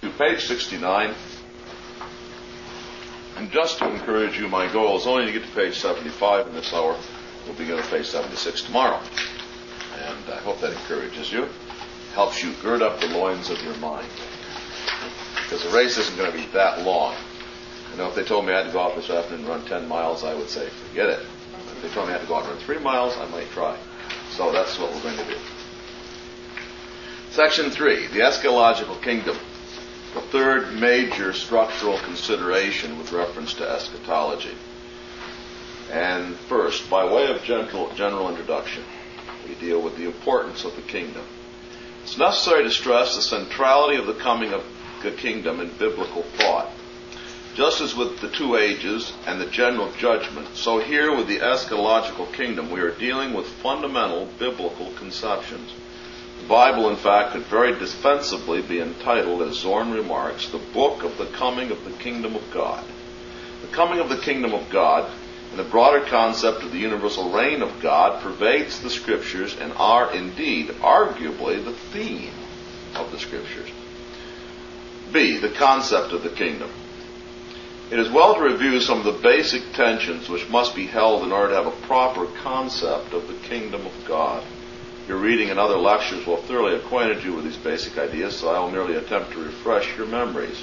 To page 69. And just to encourage you, my goal is only to get to page 75 in this hour. We'll begin at page 76 tomorrow. And I hope that encourages you, helps you gird up the loins of your mind. Because the race isn't going to be that long. You know, if they told me I had to go out this afternoon and run 10 miles, I would say, forget it. If they told me I had to go out and run 3 miles, I might try. So that's what we're going to do. Section 3, the eschatological kingdom. The third major structural consideration with reference to eschatology. And first, by way of general introduction, we deal with the importance of the kingdom. It's necessary to stress the centrality of the coming of the kingdom in biblical thought. Just as with the two ages and the general judgment, so here with the eschatological kingdom, we are dealing with fundamental biblical conceptions. The Bible, in fact, could very dispensably be entitled, as Zorn remarks, the book of the coming of the kingdom of God. The coming of the kingdom of God, and the broader concept of the universal reign of God, pervades the Scriptures and are indeed, arguably, the theme of the Scriptures. B, the concept of the kingdom. It is well to review some of the basic tensions which must be held in order to have a proper concept of the kingdom of God. Your reading and other lectures will have thoroughly acquainted you with these basic ideas, so I will merely attempt to refresh your memories.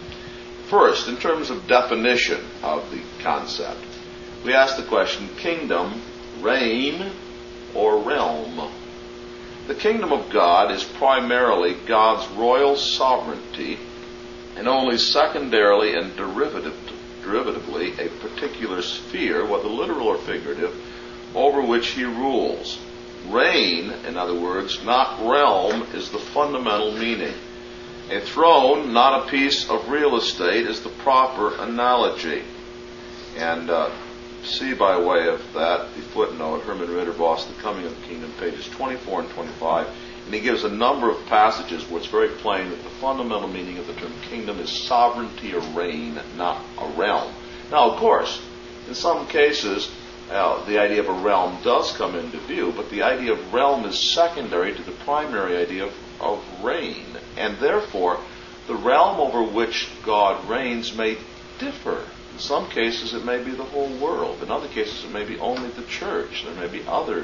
First, in terms of definition of the concept, we ask the question, kingdom, reign, or realm? The kingdom of God is primarily God's royal sovereignty, and only secondarily and derivatively a particular sphere, whether literal or figurative, over which he rules. Reign, in other words, not realm, is the fundamental meaning. A throne, not a piece of real estate, is the proper analogy. And see by way of that the footnote, Herman Ritterboss, The Coming of the Kingdom, pages 24 and 25. And he gives a number of passages where it's very plain that the fundamental meaning of the term kingdom is sovereignty or reign, not a realm. Now, of course, in some cases, the idea of a realm does come into view, but the idea of realm is secondary to the primary idea of reign. And therefore, the realm over which God reigns may differ. In some cases, it may be the whole world. In other cases, it may be only the church. There may be other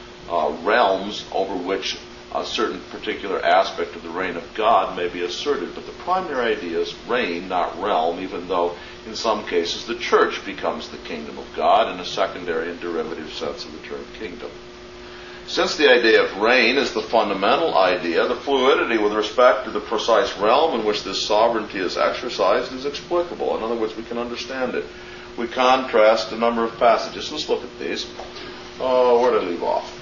realms over which a certain particular aspect of the reign of God may be asserted. But the primary idea is reign, not realm, even though in some cases the church becomes the kingdom of God in a secondary and derivative sense of the term kingdom. Since the idea of reign is the fundamental idea, the fluidity with respect to the precise realm in which this sovereignty is exercised is explicable. In other words, we can understand it. We contrast a number of passages. Let's look at these. Where did I leave off?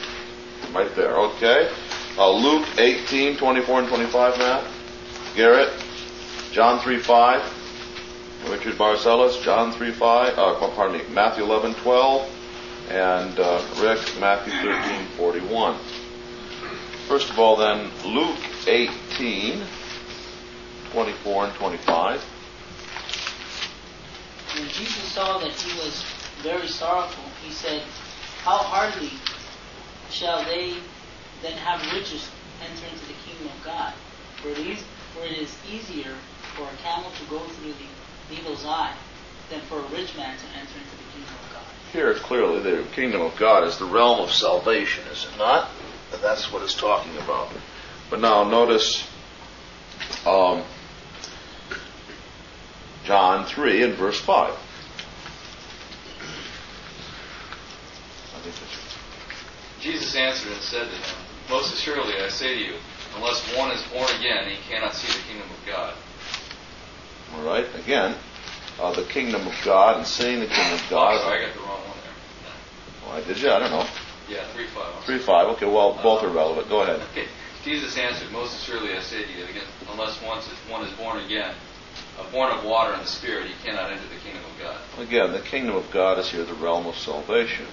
Right there, okay. Luke 18, 24 and 25, Matt. Garrett, John 3:5. Richard Barcelos, John 3:5. Matthew 11:12. And Rick, Matthew 13:41. First of all, then, Luke 18, 24 and 25. When Jesus saw that he was very sorrowful, he said, "How hardly shall they then have riches enter into the kingdom of God? For it is easier for a camel to go through the needle's eye than for a rich man to enter into the kingdom of God." Here, clearly, the kingdom of God is the realm of salvation, is it not? That's what it's talking about. But now, notice John 3 and verse 5. I think that's right. Jesus answered and said to him, "Most assuredly I say to you, unless one is born again, he cannot see the kingdom of God." All right, again, the kingdom of God and seeing the kingdom of God. Oh, sorry, I got the wrong one there. Why did you? I don't know. Yeah, 3:5. 3:5. Okay, well, both are relevant. Go ahead. Okay. Jesus answered, "Most assuredly I say to you, unless one is born again, born of water and the Spirit, he cannot enter the kingdom of God." Again, the kingdom of God is here the realm of salvation.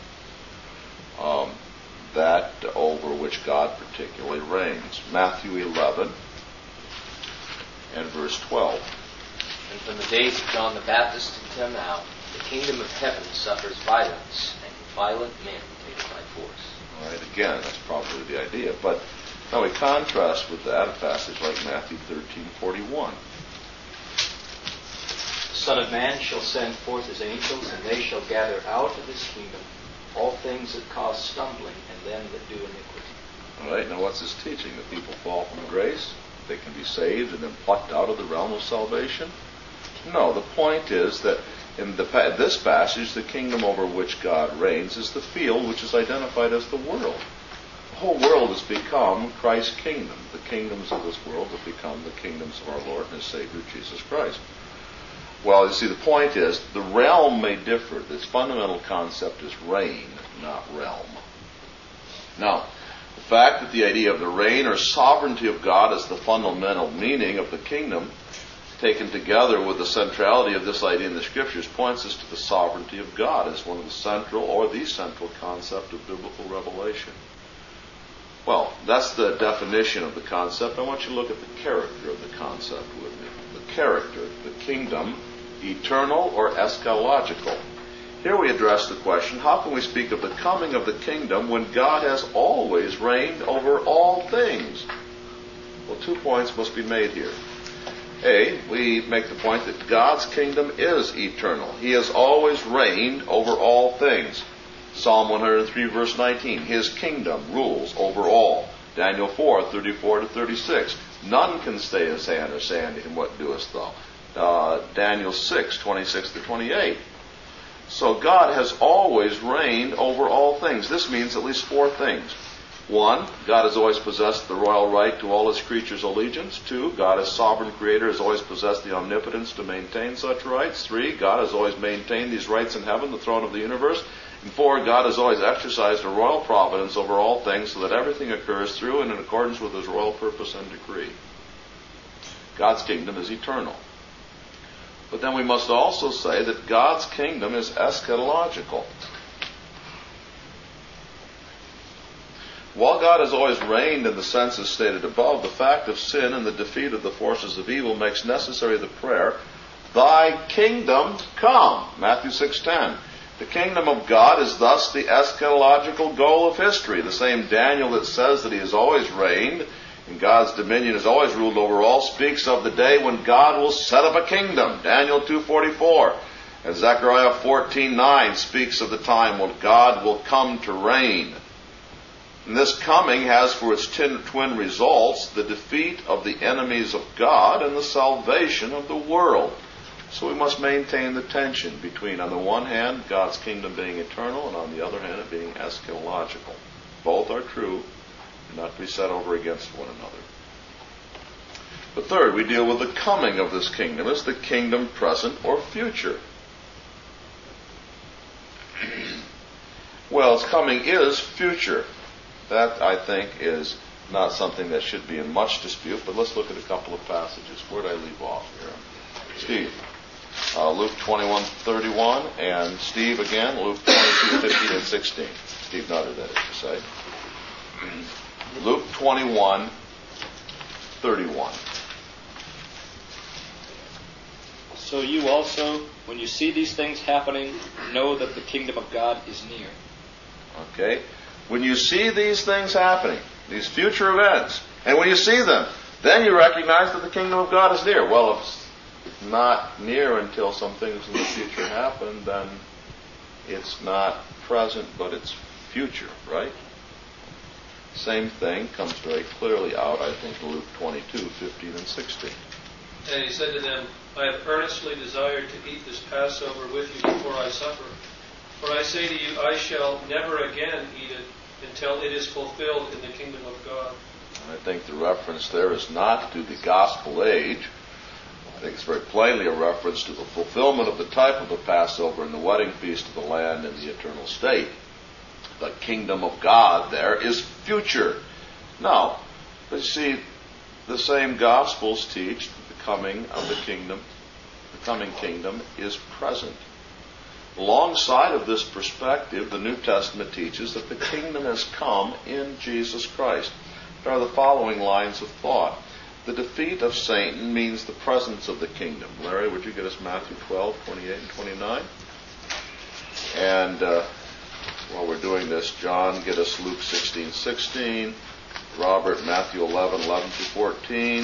That over which God particularly reigns. Matthew 11 and verse 12. "And from the days of John the Baptist until now, the kingdom of heaven suffers violence, and violent men take it by force." All right, again, that's probably the idea. But Now we contrast with that a passage like Matthew 13:41. The Son of Man shall send forth his angels, and they shall gather out of his kingdom all things that cause stumbling, and them that do iniquity. All right, now what's this teaching? That people fall from grace? They can be saved and then plucked out of the realm of salvation? No, the point is that in this passage, the kingdom over which God reigns is the field which is identified as the world. The whole world has become Christ's kingdom. The kingdoms of this world have become the kingdoms of our Lord and His Savior, Jesus Christ. Well, you see, the point is, the realm may differ. This fundamental concept is reign, not realm. Now, the fact that the idea of the reign or sovereignty of God is the fundamental meaning of the kingdom, taken together with the centrality of this idea in the Scriptures, points us to the sovereignty of God as one of the central or the central concept of biblical revelation. Well, that's the definition of the concept. I want you to look at the character of the concept with me. The character, the kingdom, eternal or eschatological. Here we address the question, how can we speak of the coming of the kingdom when God has always reigned over all things? Well, 2 points must be made here. A, we make the point that God's kingdom is eternal. He has always reigned over all things. Psalm 103 verse 19, His kingdom rules over all. Daniel 4, 34 to 36, none can stay His hand or say unto Him, what doest thou? Daniel 6, 26 to 28. So God has always reigned over all things. This means at least 4 things. 1, God has always possessed the royal right to all His creatures' allegiance. 2, God as sovereign creator has always possessed the omnipotence to maintain such rights. 3, God has always maintained these rights in heaven, the throne of the universe. And 4, God has always exercised a royal providence over all things so that everything occurs through and in accordance with His royal purpose and decree. God's kingdom is eternal. But then we must also say that God's kingdom is eschatological. While God has always reigned in the senses stated above, the fact of sin and the defeat of the forces of evil makes necessary the prayer, Thy kingdom come. Matthew 6:10. The kingdom of God is thus the eschatological goal of history. The same Daniel that says that he has always reigned and God's dominion has always ruled over all speaks of the day when God will set up a kingdom. Daniel 2:44. And Zechariah 14:9 speaks of the time when God will come to reign. And this coming has for its twin results the defeat of the enemies of God and the salvation of the world. So we must maintain the tension between, on the one hand, God's kingdom being eternal, and on the other hand, it being eschatological. Both are true, and not to be set over against one another. But third, we deal with the coming of this kingdom. Is the kingdom present or future? Well, its coming is future. That, I think, is not something that should be in much dispute, but let's look at a couple of passages. Where did I leave off here? Steve, Luke 21:31, and Steve again, Luke 22:15 and 16. Steve Nutter, that is to say. Luke 21:31. So you also, when you see these things happening, know that the kingdom of God is near. Okay? When you see these things happening, these future events, and when you see them, then you recognize that the kingdom of God is near. Well, if it's not near until some things in the future happen, then it's not present, but it's future, right? Same thing comes very clearly out, I think, in Luke 22:15 and 16. And He said to them, I have earnestly desired to eat this Passover with you before I suffer. For I say to you, I shall never again eat it until it is fulfilled in the kingdom of God. And I think the reference there is not to the gospel age. I think it's very plainly a reference to the fulfillment of the type of the Passover and the wedding feast of the land in the eternal state. The kingdom of God there is future. Now, but you see, the same Gospels teach that the coming of the kingdom, the coming kingdom, is present. Alongside of this perspective, the New Testament teaches that the kingdom has come in Jesus Christ. There are the following lines of thought. The defeat of Satan means the presence of the kingdom. Larry, would you get us Matthew 12:28 and 29? And while we're doing this, John, get us Luke 16:16. Robert, Matthew 11, 11 through 14.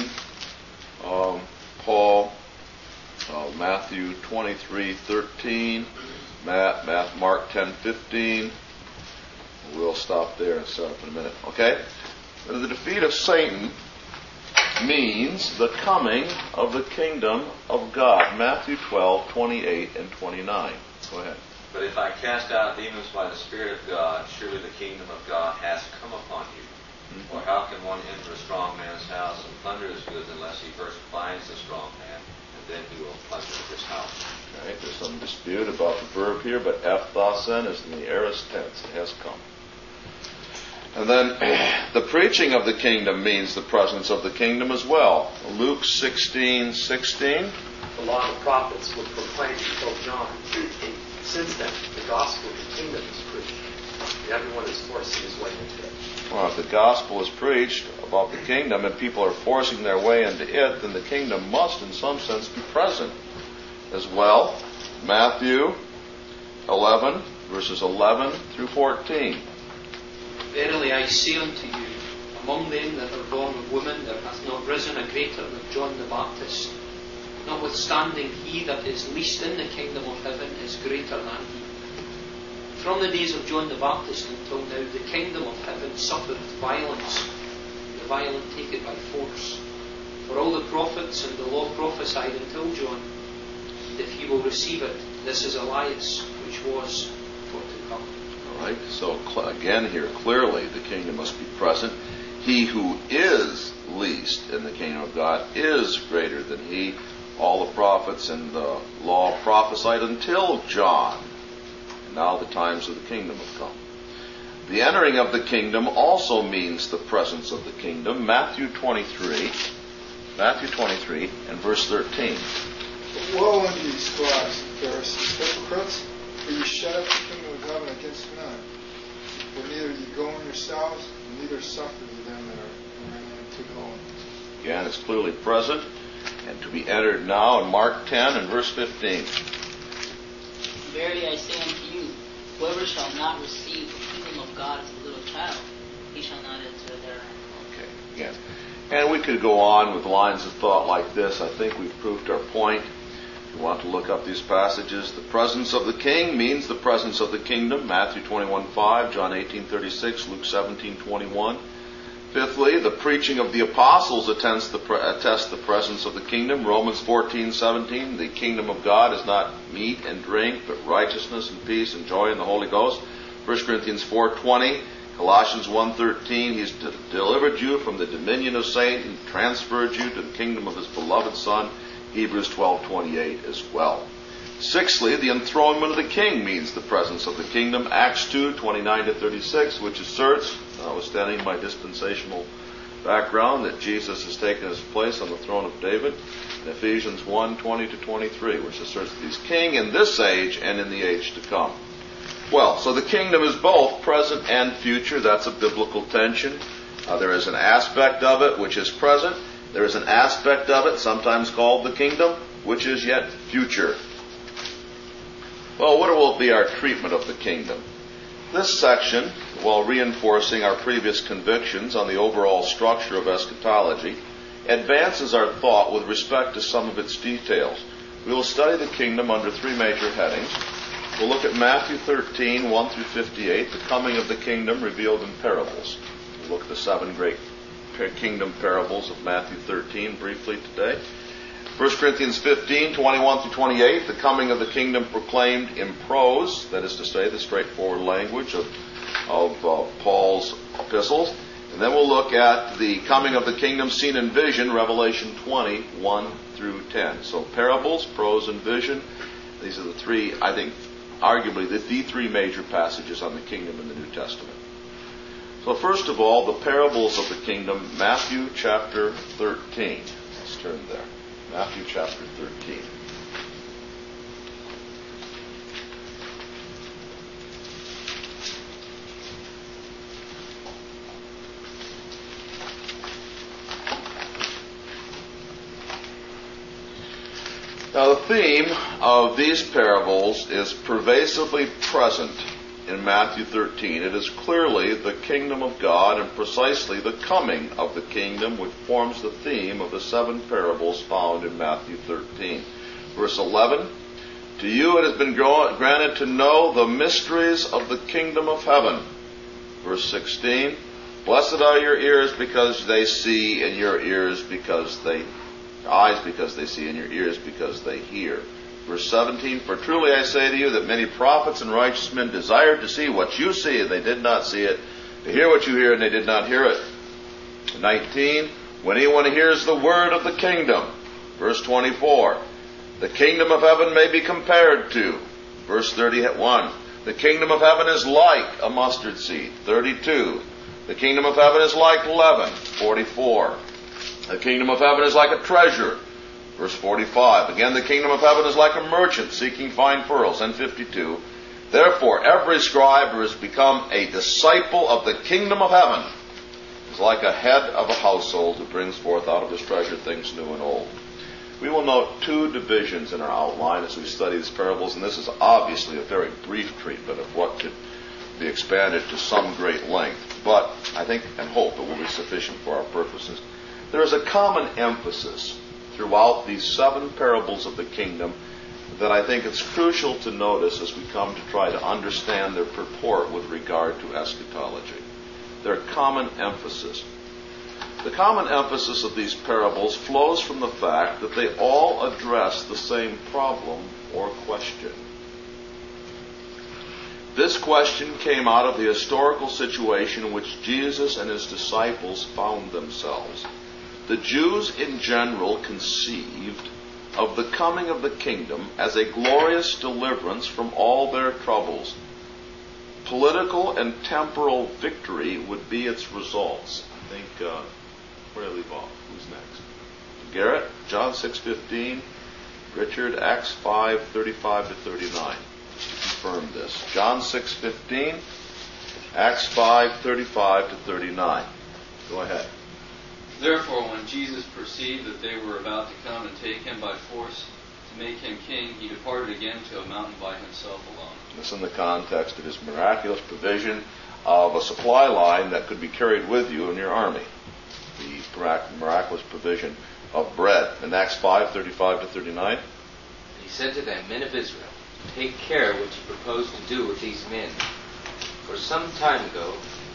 Paul, Matthew 23, 13. Mark 10, 15. We'll stop there and set up in a minute. Okay? The defeat of Satan means the coming of the kingdom of God. Matthew 12, 28 and 29. Go ahead. But if I cast out demons by the Spirit of God, surely the kingdom of God has come upon you. Or how can one enter a strong man's house and plunder his goods unless he first binds the strong man, and then he will plunder his house? Okay, there's some dispute about the verb here, but efthasen is in the aorist tense. It has come. And then the preaching of the kingdom means the presence of the kingdom as well. Luke 16:16. The law and the prophets were proclaimed until John. Since then, the gospel of the kingdom is preached. And everyone is forcing his way into it. Well, if the gospel is preached about the kingdom and people are forcing their way into it, then the kingdom must, in some sense, be present as well. Matthew 11, verses 11 through 14. Verily I say unto you, among them that are born of women there hath not risen a greater than John the Baptist. Notwithstanding, he that is least in the kingdom of heaven is greater than he. From the days of John the Baptist until now, the kingdom of heaven suffereth violence, and the violent take it by force. For all the prophets and the law prophesied until John. And if ye will receive it, this is Elias, which was for to come. All right, so again here, clearly the kingdom must be present. He who is least in the kingdom of God is greater than he. All the prophets and the law prophesied until John. And now the times of the kingdom have come. The entering of the kingdom also means the presence of the kingdom. Matthew 23 and verse 13. Woe unto you, scribes and Pharisees, hypocrites, for you shut up the kingdom of heaven against men. For neither ye go in yourselves, and neither suffer ye them that are to go in. Again, it's clearly present and to be entered now in Mark 10 and verse 15. Verily I say unto you, whoever shall not receive the kingdom of God as a little child, he shall not enter therein. Okay, again. And we could go on with lines of thought like this. I think we've proved our point. If you want to look up these passages, the presence of the king means the presence of the kingdom. Matthew 21:5, John 18:36, Luke 17:21. Fifthly, the preaching of the apostles attests the presence of the kingdom. Romans 14:17, the kingdom of God is not meat and drink, but righteousness and peace and joy in the Holy Ghost. 1 Corinthians 4:20, Colossians 1:13, He's delivered you from the dominion of Satan, transferred you to the kingdom of His beloved Son. Hebrews 12:28 as well. Sixthly, the enthronement of the king means the presence of the kingdom. Acts 2:29-36, which asserts, notwithstanding my dispensational background, that Jesus has taken his place on the throne of David. And Ephesians 1:20-23, which asserts that he's king in this age and in the age to come. Well, so the kingdom is both present and future. That's a biblical tension. There is an aspect of it which is present. There is an aspect of it, sometimes called the kingdom, which is yet future. Well, what will be our treatment of the kingdom? This section, while reinforcing our previous convictions on the overall structure of eschatology, advances our thought with respect to some of its details. We will study the kingdom under three major headings. We'll look at Matthew 13, 1-58, the coming of the kingdom revealed in parables. We'll look at the seven great kingdom parables of Matthew 13 briefly today. 1 Corinthians 15, 21-28, the coming of the kingdom proclaimed in prose, that is to say, the straightforward language of Paul's epistles. And then we'll look at the coming of the kingdom seen in vision, Revelation 20, 1-10. So parables, prose, and vision, these are the three, I think, arguably the three major passages on the kingdom in the New Testament. So first of all, the parables of the kingdom, Matthew chapter 13. Let's turn there. Matthew chapter 13. Now the theme of these parables is pervasively present in Matthew 13, it is clearly the kingdom of God and precisely the coming of the kingdom which forms the theme of the 7 parables found in Matthew 13. Verse 11, to you it has been granted to know the mysteries of the kingdom of heaven. Verse 16, blessed are your ears because they see, and your eyes because they see, and your ears because they hear. Verse 17, for truly I say to you that many prophets and righteous men desired to see what you see, and they did not see it, to hear what you hear, and they did not hear it. 19, when anyone hears the word of the kingdom. Verse 24, the kingdom of heaven may be compared to. Verse 31, the kingdom of heaven is like a mustard seed. 32, the kingdom of heaven is like leaven. 44, the kingdom of heaven is like a treasure. Verse 45, again the kingdom of heaven is like a merchant seeking fine pearls. And 52, therefore every scribe who has become a disciple of the kingdom of heaven is like a head of a household who brings forth out of his treasure things new and old. We will note 2 divisions in our outline as we study these parables, and this is obviously a very brief treatment of what could be expanded to some great length, but I think and hope it will be sufficient for our purposes. There is a common emphasis throughout these 7 parables of the kingdom that I think it's crucial to notice as we come to try to understand their purport with regard to eschatology. Their common emphasis. The common emphasis of these parables flows from the fact that they all address the same problem or question. This question came out of the historical situation in which Jesus and his disciples found themselves. The Jews in general conceived of the coming of the kingdom as a glorious deliverance from all their troubles. Political and temporal victory would be its results. I think, where do I leave off? Who's next? Garrett, John 6:15, Richard, Acts 5:35 to 39. Just to confirm this. John 6:15, Acts 5:35 to 39. Go ahead. Therefore, when Jesus perceived that they were about to come and take him by force to make him king, he departed again to a mountain by himself alone. This in the context of his miraculous provision of a supply line that could be carried with you in your army. The miraculous provision of bread. In Acts 5:35 to 39. He said to them, men of Israel, take care what you propose to do with these men. For some time ago,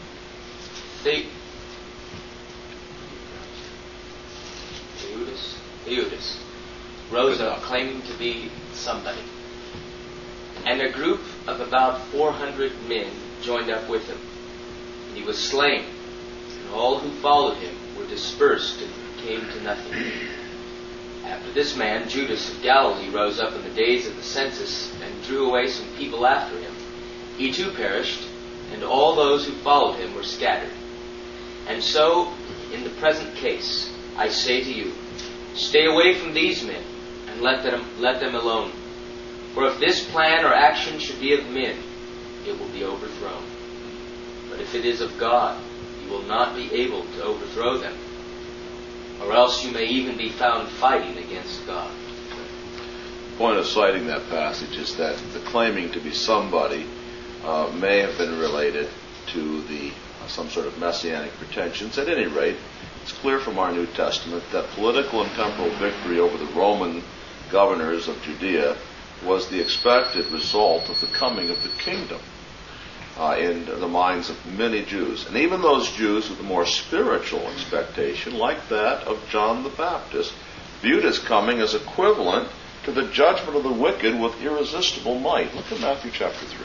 Theudas rose up claiming to be somebody. And a group of about 400 men joined up with him. And he was slain, and all who followed him were dispersed and came to nothing. After this man, Judas of Galilee rose up in the days of the census and drew away some people after him. He too perished, and all those who followed him were scattered. And so, in the present case, I say to you, stay away from these men, and let them alone. For if this plan or action should be of men, it will be overthrown. But if it is of God, you will not be able to overthrow them, or else you may even be found fighting against God. The point of citing that passage is that the claiming to be somebody may have been related to the some sort of messianic pretensions. At any rate, it's clear from our New Testament that political and temporal victory over the Roman governors of Judea was the expected result of the coming of the kingdom in the minds of many Jews. And even those Jews with a more spiritual expectation, like that of John the Baptist, viewed his coming as equivalent to the judgment of the wicked with irresistible might. Look at Matthew chapter 3.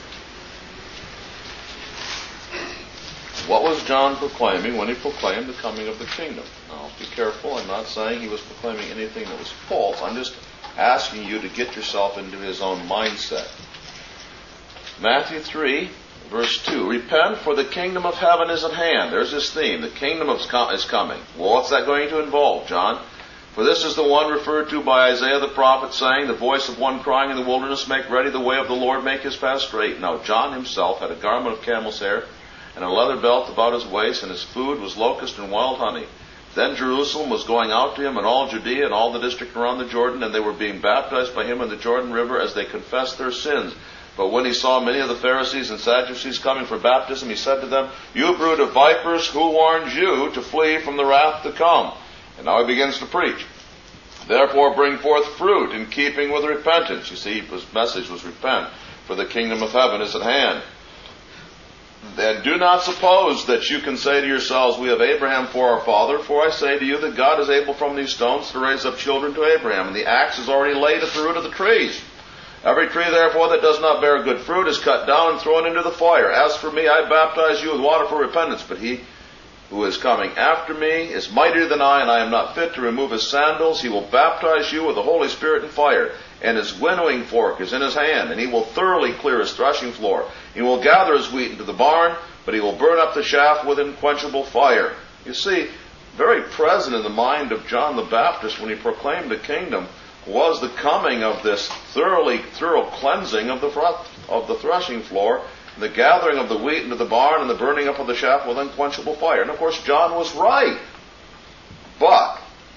What was John proclaiming when he proclaimed the coming of the kingdom? Now, be careful. I'm not saying he was proclaiming anything that was false. I'm just asking you to get yourself into his own mindset. Matthew 3, verse 2. Repent, for the kingdom of heaven is at hand. There's his theme. The kingdom is coming. Well, what's that going to involve, John? For this is the one referred to by Isaiah the prophet, saying, the voice of one crying in the wilderness, make ready the way of the Lord, make his path straight. Now, John himself had a garment of camel's hair, and a leather belt about his waist, and his food was locust and wild honey. Then Jerusalem was going out to him, and all Judea and all the district around the Jordan, and they were being baptized by him in the Jordan River as they confessed their sins. But when he saw many of the Pharisees and Sadducees coming for baptism, he said to them, "You brood of vipers, who warned you to flee from the wrath to come?" And now he begins to preach. "Therefore bring forth fruit in keeping with repentance." You see, his message was repent, for the kingdom of heaven is at hand. "And do not suppose that you can say to yourselves, 'We have Abraham for our father,' for I say to you that God is able from these stones to raise up children to Abraham, and the axe is already laid at the root of the trees. Every tree, therefore, that does not bear good fruit is cut down and thrown into the fire. As for me, I baptize you with water for repentance, but he who is coming after me is mightier than I, and I am not fit to remove his sandals. He will baptize you with the Holy Spirit and fire, and his winnowing fork is in his hand, and he will thoroughly clear his threshing floor. He will gather his wheat into the barn, but he will burn up the chaff with unquenchable fire." You see, very present in the mind of John the Baptist when he proclaimed the kingdom was the coming of this thorough cleansing of the threshing floor, the gathering of the wheat into the barn, and the burning up of the chaff with unquenchable fire. And of course, John was right. But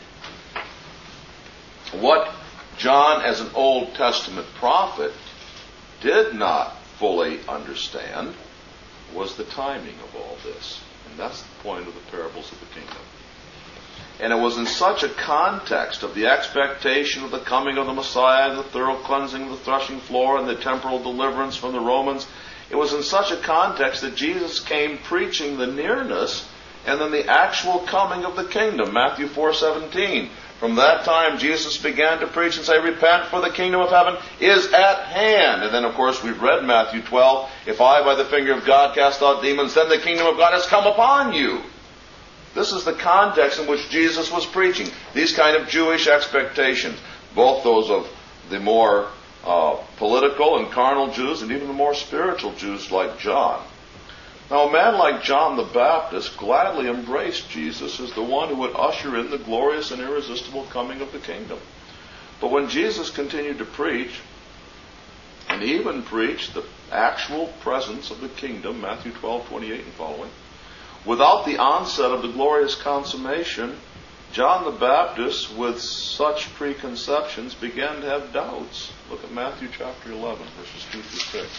what John, as an Old Testament prophet, did not fully understand was the timing of all this. And that's the point of the parables of the kingdom. And it was in such a context of the expectation of the coming of the Messiah and the thorough cleansing of the threshing floor and the temporal deliverance from the Romans, it was in such a context that Jesus came preaching the nearness and then the actual coming of the kingdom. Matthew 4:17. From that time Jesus began to preach and say, "Repent, for the kingdom of heaven is at hand." And then, of course, we've read Matthew 12. "If I by the finger of God cast out demons, then the kingdom of God has come upon you." This is the context in which Jesus was preaching. These kind of Jewish expectations, both those of the more political and carnal Jews and even the more spiritual Jews like John. Now, a man like John the Baptist gladly embraced Jesus as the one who would usher in the glorious and irresistible coming of the kingdom. But when Jesus continued to preach, and even preached the actual presence of the kingdom, Matthew 12:28 and following, without the onset of the glorious consummation, John the Baptist, with such preconceptions, began to have doubts. Look at Matthew chapter 11, verses 2 through 6.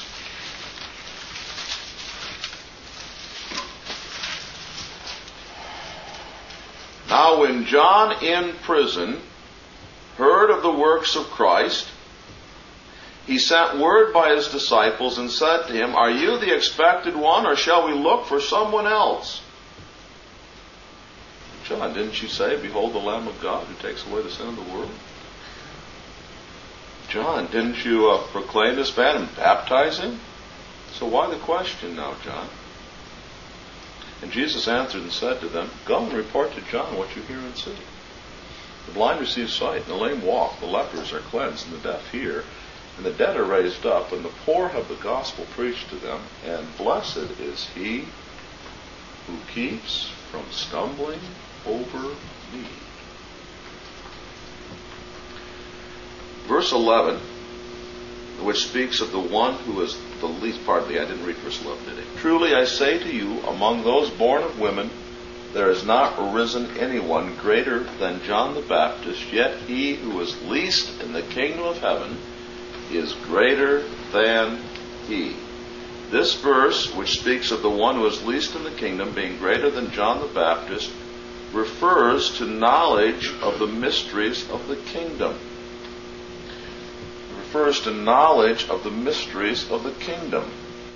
"Now when John in prison heard of the works of Christ, he sent word by his disciples and said to him, 'Are you the expected one, or shall we look for someone else?' 'John, didn't you say, Behold the Lamb of God who takes away the sin of the world?' 'John, didn't you proclaim this man and baptize him? So why the question now, John?' And Jesus answered and said to them, 'Go and report to John what you hear and see. The blind receive sight, and the lame walk, the lepers are cleansed, and the deaf hear, and the dead are raised up, and the poor have the gospel preached to them, and blessed is he who keeps from stumbling over me.'" Verse 11, which speaks of the one who is the least, I didn't read verse 11, did I? "Truly I say to you, among those born of women, there has not arisen anyone greater than John the Baptist, yet he who is least in the kingdom of heaven is greater than he." This verse, which speaks of the one who is least in the kingdom being greater than John the Baptist, refers to knowledge of the mysteries of the kingdom. It refers to knowledge of the mysteries of the kingdom.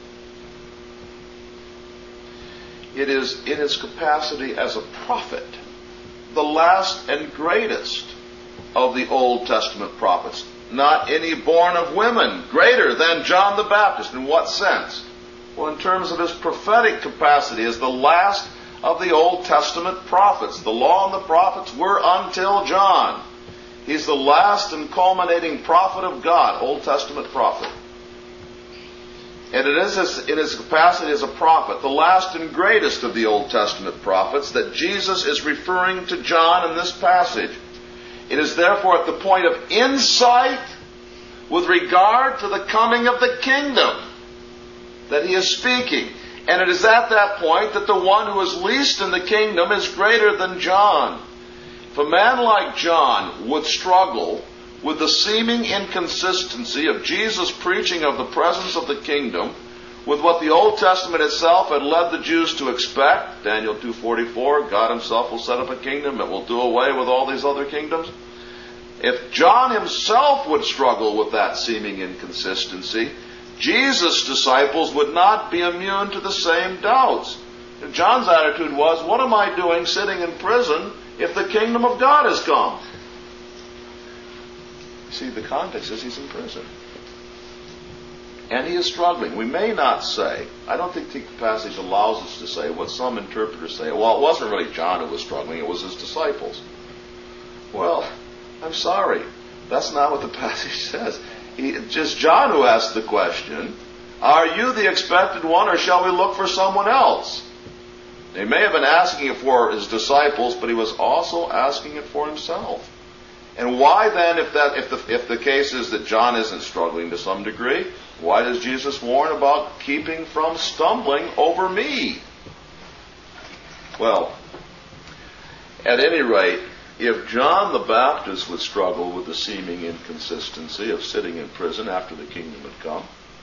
It is in his capacity as a prophet, the last and greatest of the Old Testament prophets. Not any born of women greater than John the Baptist. In what sense? Well, in terms of his prophetic capacity as the last of the Old Testament prophets. The law and the prophets were until John. He's the last and culminating prophet of God, Old Testament prophet. And it is in his capacity as a prophet, the last and greatest of the Old Testament prophets, that Jesus is referring to John in this passage. It is therefore at the point of insight with regard to the coming of the kingdom that he is speaking. And it is at that point that the one who is least in the kingdom is greater than John. If a man like John would struggle with the seeming inconsistency of Jesus' preaching of the presence of the kingdom with what the Old Testament itself had led the Jews to expect. Daniel 2:44, God himself will set up a kingdom that will do away with all these other kingdoms. If John himself would struggle with that seeming inconsistency, Jesus' disciples would not be immune to the same doubts. John's attitude was, what am I doing sitting in prison if the kingdom of God has come? You see, the context is he's in prison. And he is struggling. We may not say, I don't think the passage allows us to say what some interpreters say, well, it wasn't really John who was struggling, it was his disciples. Well, I'm sorry. That's not what the passage says. It's just John who asked the question, are you the expected one, or shall we look for someone else? He may have been asking it for his disciples, but he was also asking it for himself. And why then, if the case is that John isn't struggling to some degree, why does Jesus warn about keeping from stumbling over me? Well, at any rate, if John the Baptist would struggle with the seeming inconsistency of sitting in prison after the kingdom had come,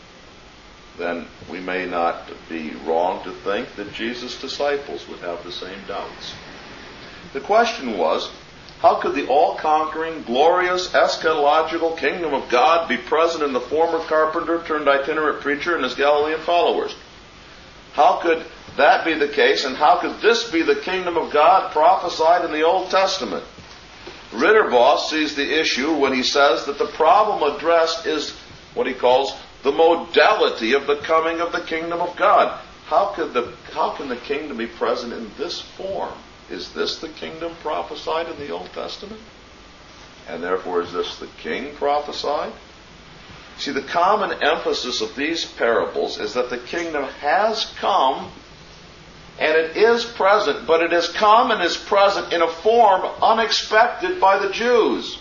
then we may not be wrong to think that Jesus' disciples would have the same doubts. The question was, how could the all-conquering, glorious, eschatological kingdom of God be present in the former carpenter turned itinerant preacher and his Galilean followers? How could that be the case, and how could this be the kingdom of God prophesied in the Old Testament? Ritterboss sees the issue when he says that the problem addressed is what he calls the modality of the coming of the kingdom of God. How can the kingdom be present in this form? Is this the kingdom prophesied in the Old Testament? And therefore, is this the king prophesied? See, the common emphasis of these parables is that the kingdom has come and it is present, but it has come and is present in a form unexpected by the Jews.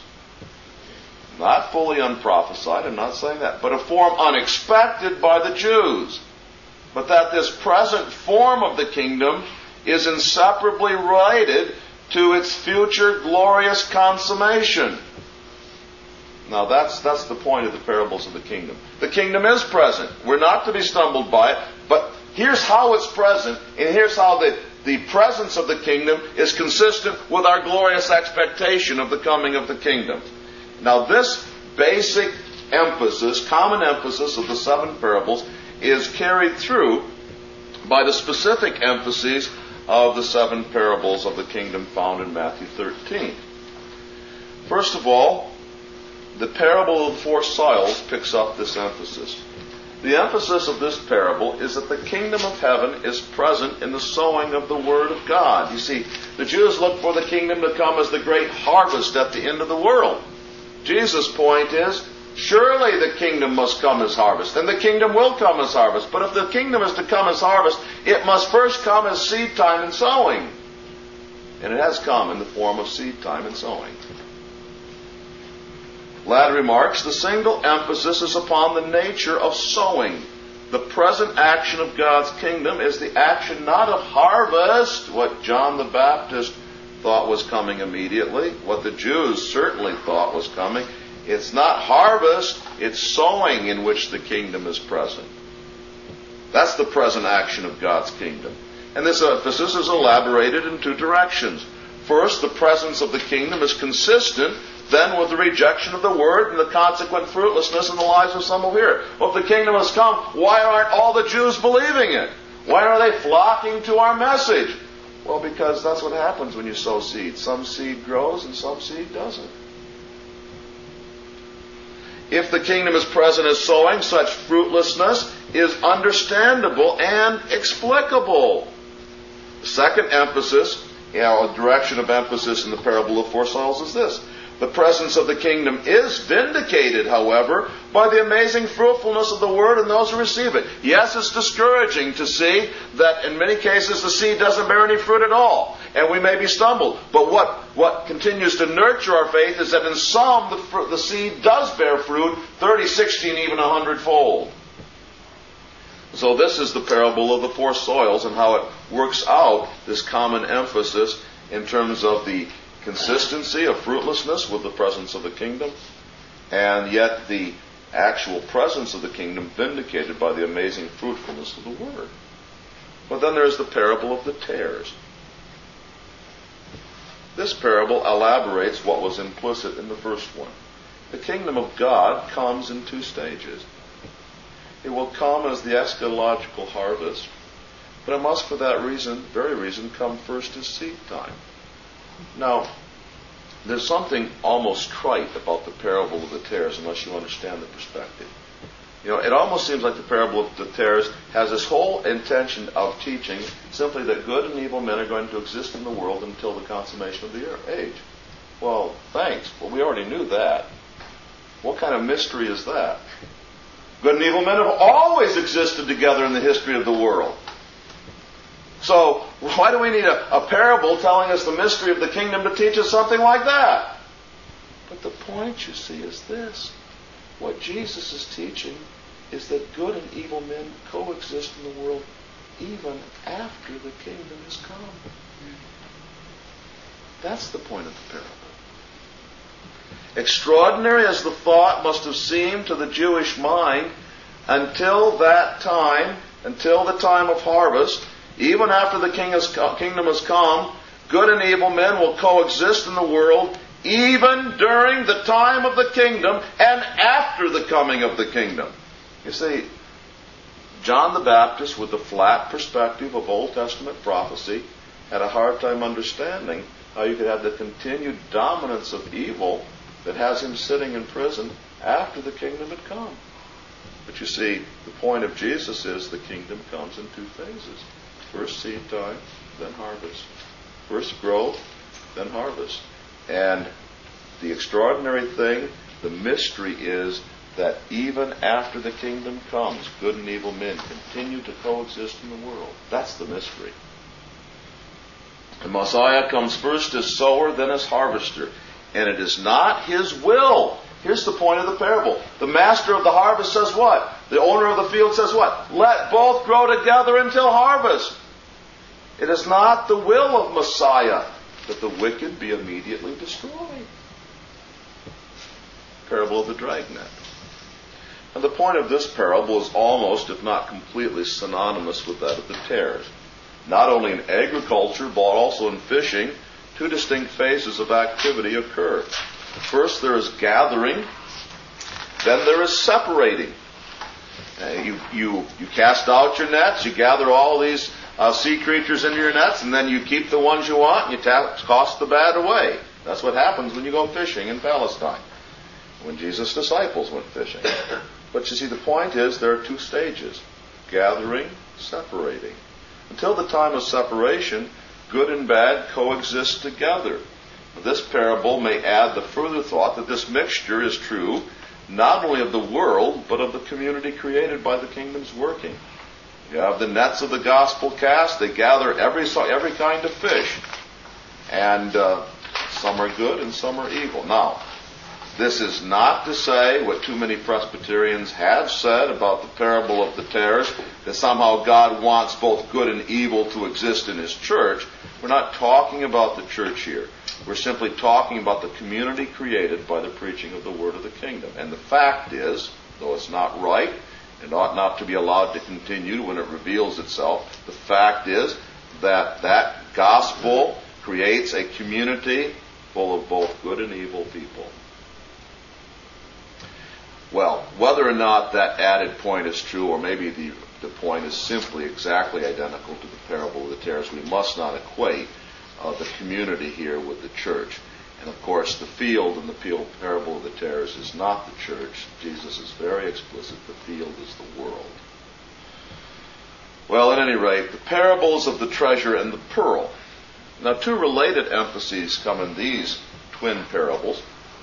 Not fully unprophesied, I'm not saying that, but a form unexpected by the Jews. But that this present form of the kingdom is inseparably related to its future glorious consummation. Now that's the point of the parables of the kingdom. The kingdom is present. We're not to be stumbled by it, but here's how it's present, and here's how the presence of the kingdom is consistent with our glorious expectation of the coming of the kingdom. Now this basic emphasis, common emphasis of the 7 parables is carried through by the specific emphases of the 7 parables of the kingdom found in Matthew 13. First of all, the parable of the 4 soils picks up this emphasis. The emphasis of this parable is that the kingdom of heaven is present in the sowing of the Word of God. You see, the Jews look for the kingdom to come as the great harvest at the end of the world. Jesus' point is, surely the kingdom must come as harvest, and the kingdom will come as harvest. But if the kingdom is to come as harvest, it must first come as seed time and sowing. And it has come in the form of seed time and sowing. Ladd remarks, the single emphasis is upon the nature of sowing. The present action of God's kingdom is the action not of harvest, what John the Baptist thought was coming immediately, what the Jews certainly thought was coming. It's not harvest, it's sowing in which the kingdom is present. That's the present action of God's kingdom. And this emphasis is elaborated in 2 directions. First, the presence of the kingdom is consistent then with the rejection of the word and the consequent fruitlessness in the lives of some who hear it. Well, if the kingdom has come, why aren't all the Jews believing it? Why are they flocking to our message? Well, because that's what happens when you sow seed. Some seed grows and some seed doesn't. If the kingdom is present as sowing, such fruitlessness is understandable and explicable. The second emphasis, a direction of emphasis in the parable of 4 soils is this. The presence of the kingdom is vindicated, however, by the amazing fruitfulness of the word and those who receive it. Yes, it's discouraging to see that in many cases the seed doesn't bear any fruit at all, and we may be stumbled. But what continues to nurture our faith is that in some the seed does bear fruit, 30, 60, and even 100-fold. So this is the parable of the 4 soils and how it works out this common emphasis in terms of the consistency of fruitlessness with the presence of the kingdom, and yet the actual presence of the kingdom vindicated by the amazing fruitfulness of the word. But then there's the parable of the tares. This parable elaborates what was implicit in the first one. The kingdom of God comes in two stages. It will come as the eschatological harvest, but it must for that very reason, come first as seed time. Now, there's something almost trite about the parable of the tares unless you understand the perspective. It almost seems like the parable of the tares has this whole intention of teaching simply that good and evil men are going to exist in the world until the consummation of the age. Well, thanks. Well, we already knew that. What kind of mystery is that? Good and evil men have always existed together in the history of the world. So, why do we need a parable telling us the mystery of the kingdom to teach us something like that? But the point, you see, is this. What Jesus is teaching is that good and evil men coexist in the world even after the kingdom has come. That's the point of the parable. Extraordinary as the thought must have seemed to the Jewish mind until that time, until the time of harvest, even after the kingdom has come, good and evil men will coexist in the world even during the time of the kingdom and after the coming of the kingdom. You see, John the Baptist, with the flat perspective of Old Testament prophecy, had a hard time understanding how you could have the continued dominance of evil that has him sitting in prison after the kingdom had come. But you see, the point of Jesus is the kingdom comes in two phases. First seed time, then harvest. First growth, then harvest. And the extraordinary thing, the mystery is that even after the kingdom comes, good and evil men continue to coexist in the world. That's the mystery. The Messiah comes first as sower, then as harvester. And it is not his will. Here's the point of the parable. The master of the harvest says what? The owner of the field says what? Let both grow together until harvest. It is not the will of Messiah that the wicked be immediately destroyed. Parable of the dragnet. And the point of this parable is almost, if not completely, synonymous with that of the tares. Not only in agriculture, but also in fishing, two distinct phases of activity occur. First, there is gathering. Then there is separating. You cast out your nets. You gather all these sea creatures into your nets, and then you keep the ones you want, and you toss the bad away. That's what happens when you go fishing in Palestine, when Jesus' disciples went fishing. But you see, the point is there are two stages: gathering, separating. Until the time of separation, good and bad coexist together. This parable may add the further thought that this mixture is true not only of the world, but of the community created by the kingdom's working. You have the nets of the gospel cast. They gather every kind of fish. And some are good and some are evil. Now, this is not to say what too many Presbyterians have said about the parable of the tares, that somehow God wants both good and evil to exist in His church. We're not talking about the church here. We're simply talking about the community created by the preaching of the word of the kingdom. And the fact is, though it's not right, and ought not to be allowed to continue when it reveals itself, the fact is that that gospel creates a community full of both good and evil people. Well, whether or not that added point is true, or maybe the point is simply exactly identical to the parable of the tares, we must not equate the community here with the church. And of course, the field in the parable of the tares is not the church. Jesus is very explicit. The field is the world. Well, at any rate, the parables of the treasure and the pearl. Now, two related emphases come in these twin parables.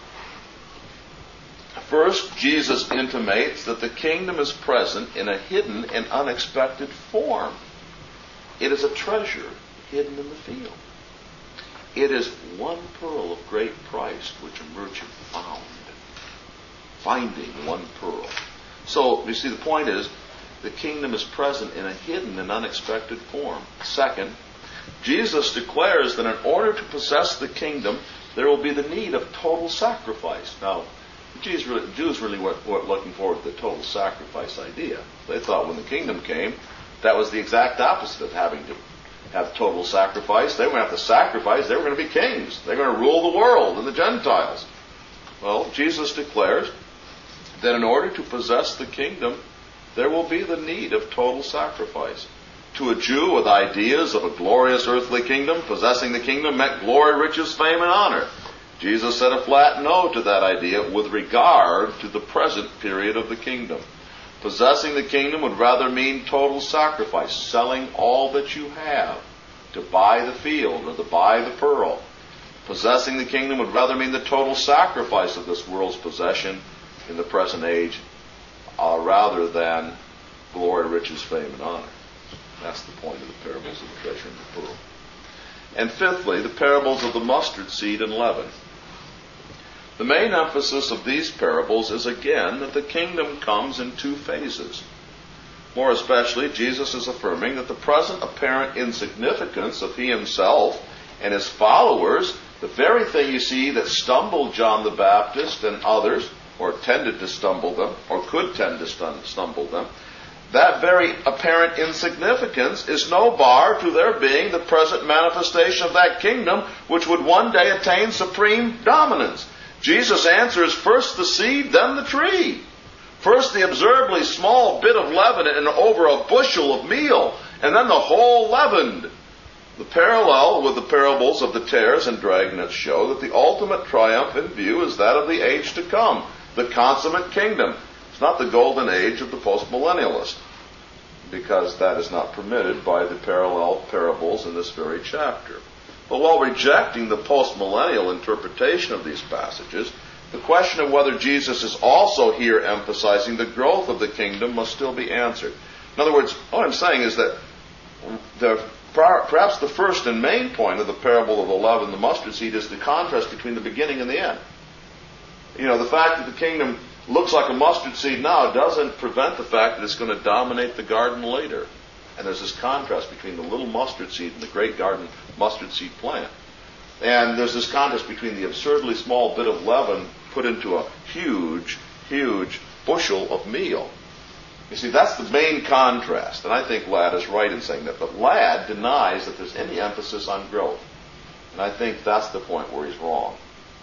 First, Jesus intimates that the kingdom is present in a hidden and unexpected form. It is a treasure hidden in the field. It is one pearl of great price which a merchant found. Finding one pearl. So, you see, the point is, the kingdom is present in a hidden and unexpected form. Second, Jesus declares that in order to possess the kingdom, there will be the need of total sacrifice. Now, the Jews really weren't looking forward to the total sacrifice idea. They thought when the kingdom came, that was the exact opposite of having to have total sacrifice. They weren't going to have to sacrifice. They were going to be kings. They're going to rule the world and the Gentiles. Well, Jesus declares that in order to possess the kingdom, there will be the need of total sacrifice. To a Jew with ideas of a glorious earthly kingdom, possessing the kingdom meant glory, riches, fame, and honor. Jesus said a flat no to that idea with regard to the present period of the kingdom. Possessing the kingdom would rather mean total sacrifice, selling all that you have to buy the field or to buy the pearl. Possessing the kingdom would rather mean the total sacrifice of this world's possession in the present age, rather than glory, riches, fame, and honor. That's the point of the parables of the treasure and the pearl. And fifthly, the parables of the mustard seed and leaven. The main emphasis of these parables is again that the kingdom comes in two phases. More especially, Jesus is affirming that the present apparent insignificance of he himself and his followers, the very thing you see that stumbled John the Baptist and others, or tended to stumble them, or could tend to stumble them, that very apparent insignificance is no bar to their being the present manifestation of that kingdom which would one day attain supreme dominance. Jesus answers, first the seed, then the tree. First the observably small bit of leaven and over a bushel of meal, and then the whole leavened. The parallel with the parables of the tares and dragnets show that the ultimate triumph in view is that of the age to come, the consummate kingdom. It's not the golden age of the postmillennialist, because that is not permitted by the parallel parables in this very chapter. But while rejecting the postmillennial interpretation of these passages, the question of whether Jesus is also here emphasizing the growth of the kingdom must still be answered. In other words, what I'm saying is that perhaps the first and main point of the parable of the leaven and the mustard seed is the contrast between the beginning and the end. You know, the fact that the kingdom looks like a mustard seed now doesn't prevent the fact that it's going to dominate the garden later. And there's this contrast between the little mustard seed and the great garden mustard seed plant. And there's this contrast between the absurdly small bit of leaven put into a huge, huge bushel of meal. You see, that's the main contrast. And I think Ladd is right in saying that. But Ladd denies that there's any emphasis on growth. And I think that's the point where he's wrong.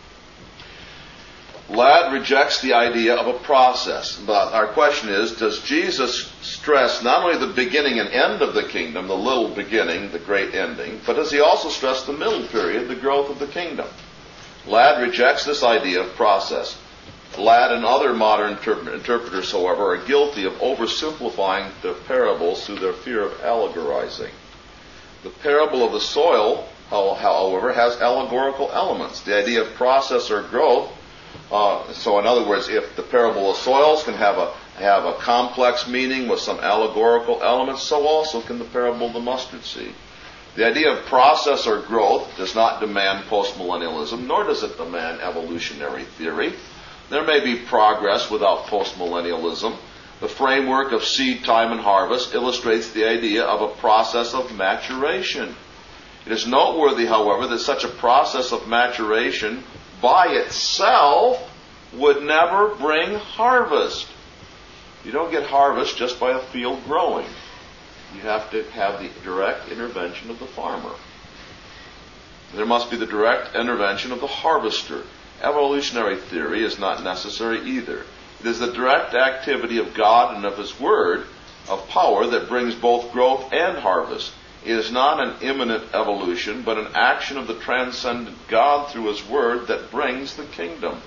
Ladd rejects the idea of a process. But our question is, does Jesus stress not only the beginning and end of the kingdom, the little beginning, the great ending, but does he also stress the middle period, the growth of the kingdom? Ladd rejects this idea of process. Ladd and other modern interpreters, however, are guilty of oversimplifying the parables through their fear of allegorizing. The parable of the soil, however, has allegorical elements. The idea of process or growth. So in other words, if the parable of soils can have a complex meaning with some allegorical elements, so also can the parable of the mustard seed. The idea of process or growth does not demand postmillennialism, nor does it demand evolutionary theory. There may be progress without postmillennialism. The framework of seed time and harvest illustrates the idea of a process of maturation. It is noteworthy, however, that such a process of maturation by itself would never bring harvest. You don't get harvest just by a field growing. You have to have the direct intervention of the farmer. There must be the direct intervention of the harvester. Evolutionary theory is not necessary either. It is the direct activity of God and of His Word, of power, that brings both growth and harvest. It is not an imminent evolution, but an action of the transcendent God through His Word that brings the kingdom.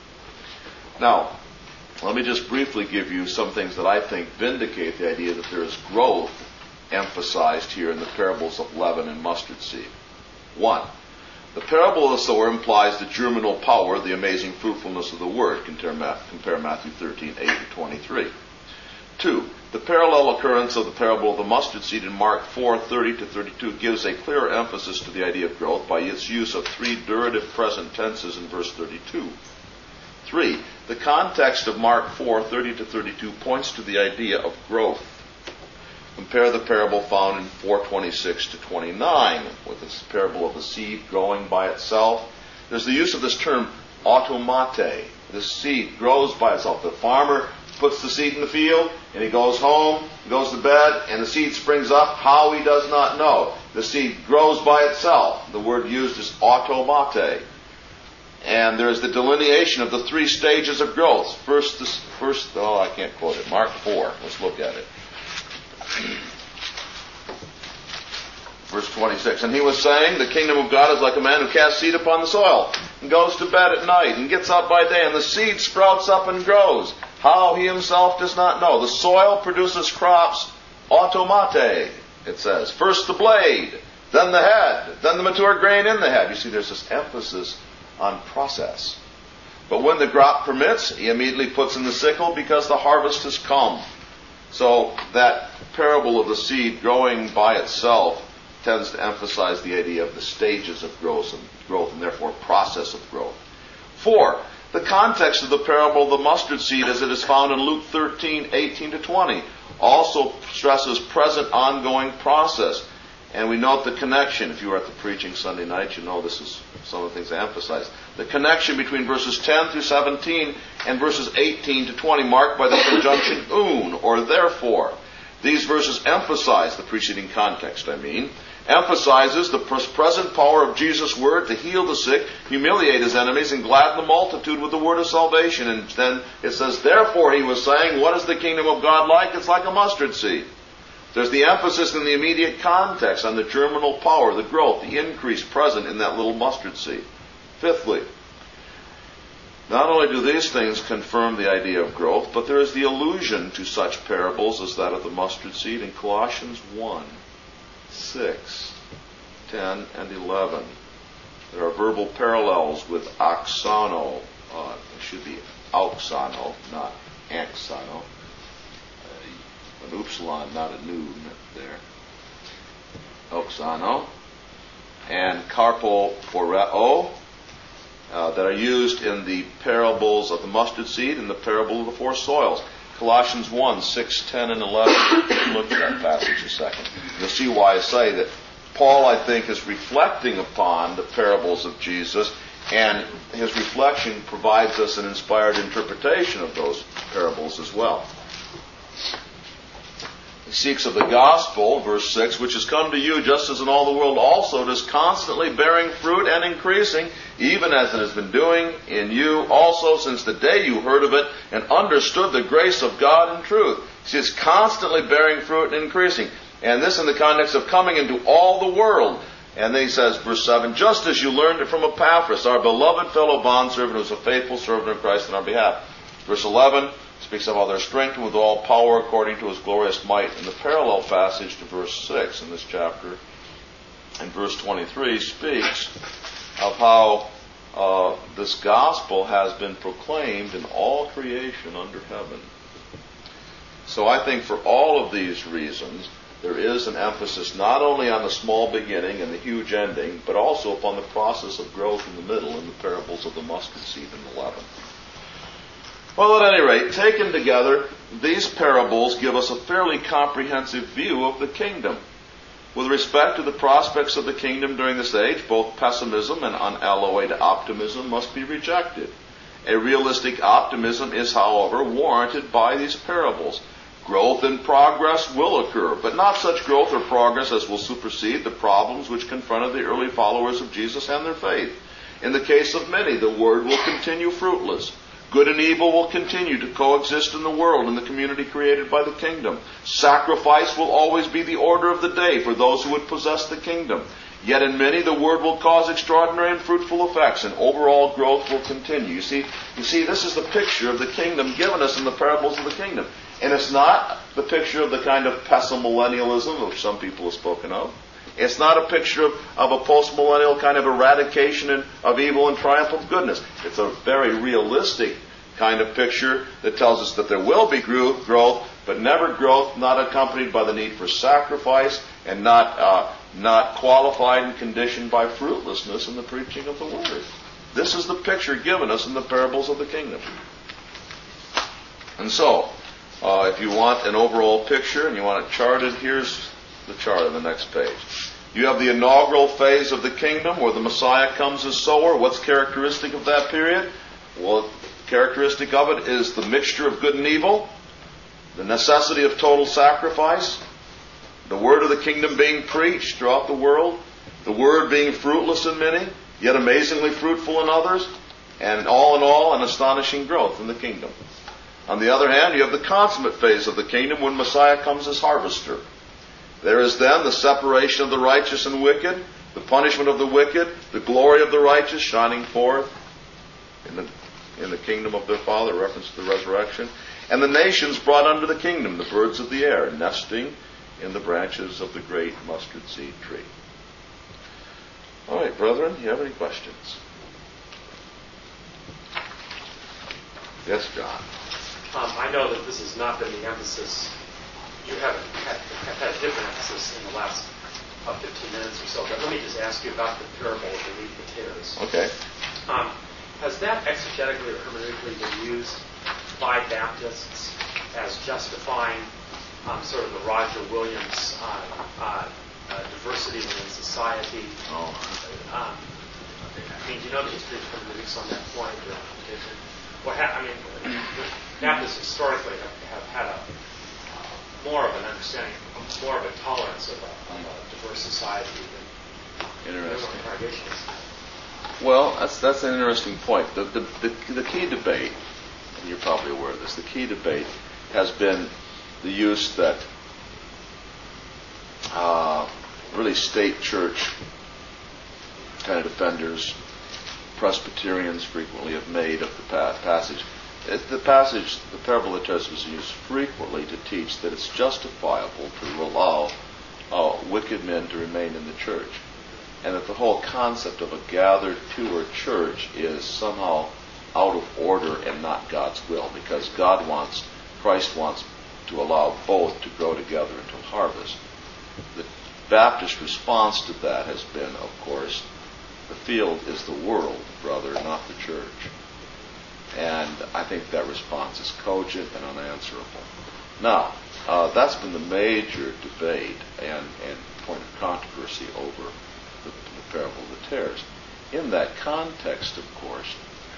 Now, let me just briefly give you some things that I think vindicate the idea that there is growth emphasized here in the parables of leaven and mustard seed. 1. The parable of the sower implies the germinal power, the amazing fruitfulness of the Word. Compare Matthew 13:8-23. 2. The parallel occurrence of the parable of the mustard seed in Mark 4:30-32 gives a clear emphasis to the idea of growth by its use of three durative present tenses in verse 32. 3. The context of Mark 4:30-32 points to the idea of growth. Compare the parable found in 4:26 to 29 with this parable of the seed growing by itself. There's the use of this term automate. The seed grows by itself. The farmer puts the seed in the field, and he goes home, goes to bed, and the seed springs up. How, he does not know. The seed grows by itself. The word used is automate. And there's the delineation of the three stages of growth. I can't quote it. Mark 4. Let's look at it. Verse 26. And he was saying, the kingdom of God is like a man who casts seed upon the soil, and goes to bed at night, and gets up by day, and the seed sprouts up and grows. How, he himself does not know. The soil produces crops automate, it says. First the blade, then the head, then the mature grain in the head. You see, there's this emphasis on process. But when the crop permits, he immediately puts in the sickle because the harvest has come. So that parable of the seed growing by itself tends to emphasize the idea of the stages of growth and therefore process of growth. 4. The context of the parable of the mustard seed as it is found in Luke 13:18 to 20 also stresses present ongoing process. And we note the connection. If you were at the preaching Sunday night, you know this is some of the things I emphasize. The connection between verses 10 through 17 and verses 18 to 20 marked by the conjunction un, or therefore. These verses emphasize the preceding context, emphasizes the present power of Jesus' word to heal the sick, humiliate his enemies, and gladden the multitude with the word of salvation. And then it says, therefore he was saying, what is the kingdom of God like? It's like a mustard seed. There's the emphasis in the immediate context on the germinal power, the growth, the increase present in that little mustard seed. 5thly, not only do these things confirm the idea of growth, but there is the allusion to such parables as that of the mustard seed in Colossians 1, 6, 10, and 11. There are verbal parallels with oxano. It should be auxano, not anxano. An upsilon, not a noon there. Oxano. And carpophoreo, that are used in the parables of the mustard seed and the parable of the four soils. Colossians 1, 6, 10, and 11. Look at that passage a second. You'll see why I say that Paul, I think, is reflecting upon the parables of Jesus, and his reflection provides us an inspired interpretation of those parables as well. He speaks of the gospel, verse 6, which has come to you just as in all the world also. It is constantly bearing fruit and increasing, even as it has been doing in you also since the day you heard of it and understood the grace of God in truth. See, it's constantly bearing fruit and increasing. And this in the context of coming into all the world. And then he says, verse 7, just as you learned it from Epaphras, our beloved fellow bondservant, who is a faithful servant of Christ on our behalf. Verse 11 speaks of how they're strengthened with all power according to his glorious might. In the parallel passage to verse 6 in this chapter, and verse 23 speaks of how this gospel has been proclaimed in all creation under heaven. So I think for all of these reasons, there is an emphasis not only on the small beginning and the huge ending, but also upon the process of growth in the middle in the parables of the mustard seed and the leaven. Well, at any rate, taken together, these parables give us a fairly comprehensive view of the kingdom. With respect to the prospects of the kingdom during this age, both pessimism and unalloyed optimism must be rejected. A realistic optimism is, however, warranted by these parables. Growth and progress will occur, but not such growth or progress as will supersede the problems which confronted the early followers of Jesus and their faith. In the case of many, the word will continue fruitless. Good and evil will continue to coexist in the world and the community created by the kingdom. Sacrifice will always be the order of the day for those who would possess the kingdom. Yet in many, the word will cause extraordinary and fruitful effects, and overall growth will continue. You see, this is the picture of the kingdom given us in the parables of the kingdom. And it's not the picture of the kind of pessimillennialism which some people have spoken of. It's not a picture of a post-millennial kind of eradication of evil and triumph of goodness. It's a very realistic kind of picture that tells us that there will be growth, but never growth not accompanied by the need for sacrifice and not qualified and conditioned by fruitlessness in the preaching of the word. This is the picture given us in the parables of the kingdom. And so, If you want an overall picture and you want it charted, here's the chart on the next page. You have the inaugural phase of the kingdom where the Messiah comes as sower. What's characteristic of that period? Well, characteristic of it is the mixture of good and evil, the necessity of total sacrifice, the word of the kingdom being preached throughout the world, the word being fruitless in many, yet amazingly fruitful in others, and in all, an astonishing growth in the kingdom. On the other hand, you have the consummate phase of the kingdom when Messiah comes as harvester. There is then the separation of the righteous and wicked, the punishment of the wicked, the glory of the righteous shining forth in the kingdom of their Father, reference to the resurrection, and the nations brought under the kingdom, the birds of the air, nesting in the branches of the great mustard seed tree. All right, brethren, you have any questions? Yes, John. I know that this has not been the emphasis. You have had a different emphasis in the last 15 minutes or so, but let me just ask you about the parable of the wheat and the tares. Okay. Has that exegetically or hermeneutically been used by Baptists as justifying sort of the Roger Williams diversity within society? I mean, do you know the history of hermeneutics on that point? Baptists historically have had more of an understanding, more of a tolerance of a diverse society than congregations. Well, that's an interesting point. The key debate, and you're probably aware of this, the key debate has been the use that really state church kind of defenders, Presbyterians frequently have made of the passage. The parable of the tares was used frequently to teach that it's justifiable to allow wicked men to remain in the church, and that the whole concept of a gathered tour church is somehow out of order and not God's will, because Christ wants to allow both to grow together until harvest. The Baptist response to that has been, of course, the field is the world, brother, not the church. And I think that response is cogent and unanswerable. Now, that's been the major debate and point of controversy over the parable of the tares. In that context, of course,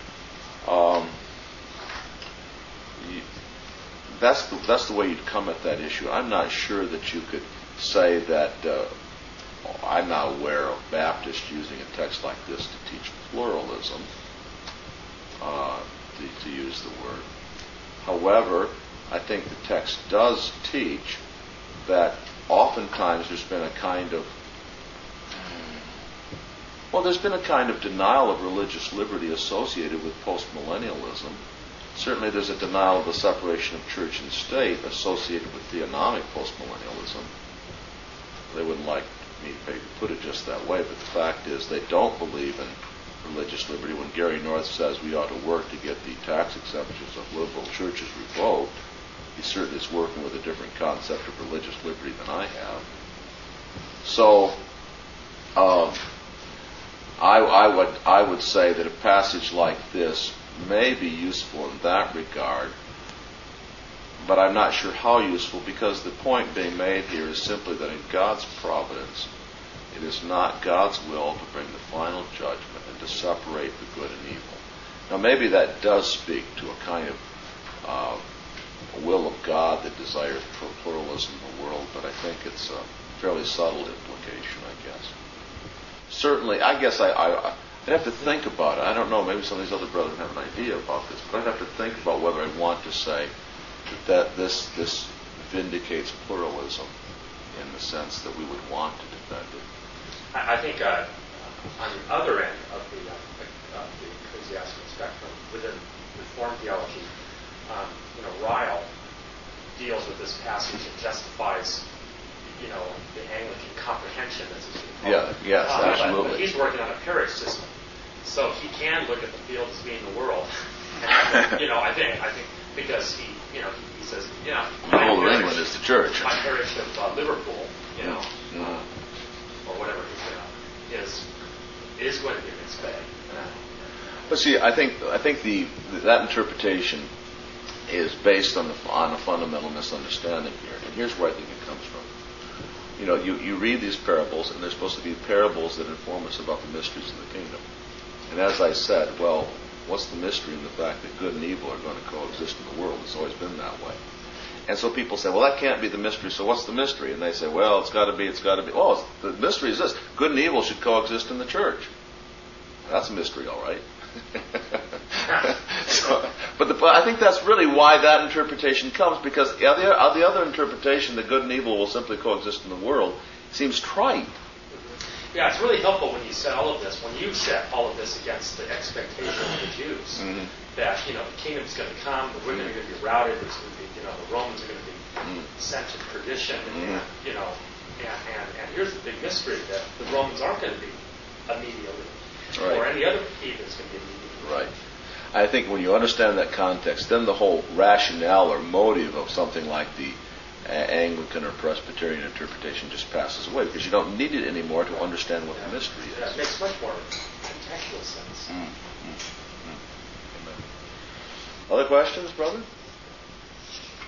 that's the way you'd come at that issue. I'm not sure that you could say that I'm not aware of Baptists using a text like this to teach pluralism, to use the word. However, I think the text does teach that oftentimes there's been a kind of denial of religious liberty associated with postmillennialism. Certainly there's a denial of the separation of church and state associated with theonomic postmillennialism. They wouldn't like me to put it just that way, but the fact is they don't believe in religious liberty. When Gary North says we ought to work to get the tax exemptions of liberal churches revoked, he certainly is working with a different concept of religious liberty than I have. So I would say that a passage like this may be useful in that regard, but I'm not sure how useful, because the point being made here is simply that in God's providence, it is not God's will to bring the final judgment and to separate the good and evil. Now, maybe that does speak to a kind of will of God that desires pluralism in the world, but I think it's a fairly subtle implication, I guess. Certainly, I guess I'd have to think about it. I don't know, maybe some of these other brothers have an idea about this, but I'd have to think about whether I want to say that this vindicates pluralism in the sense that we would want to defend it. I think on the other end of the ecclesiastical spectrum, within Reformed theology, Ryle deals with this passage and justifies, the Anglican comprehension, as it's called. Yes, absolutely. But he's working on a parish system, so he can look at the field as being the world. And, I think because he says, the whole of England is the church. My parish of Liverpool, or whatever is going to be mixed bag. But see, I think that interpretation is based on a fundamental misunderstanding here. And here's where I think it comes from. You know, you read these parables, and they're supposed to be parables that inform us about the mysteries of the kingdom. And as I said, well, what's the mystery in the fact that good and evil are going to coexist in the world? It's always been that way. And so people say, well, that can't be the mystery, so what's the mystery? And they say, well, it's got to be. Oh, the mystery is this. Good and evil should coexist in the church. That's a mystery, all right. But I think that's really why that interpretation comes, because the other interpretation, that good and evil will simply coexist in the world, seems trite. Yeah, it's really helpful when you said all of this, when you set all of this against the expectation of the Jews, that, the kingdom's going to come, the women are going to be routed, there's going to be, the Romans are going to be sent to perdition, and here's the big mystery, that the Romans aren't going to be immediately, or any other heathen's going to be immediately. Right. I think when you understand that context, then the whole rationale or motive of something like the Anglican or Presbyterian interpretation just passes away, because you don't need it anymore to understand what the mystery is. Yeah, it makes much more contextual sense. Amen. Other questions, brother?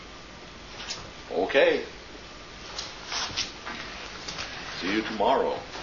Okay. See you tomorrow.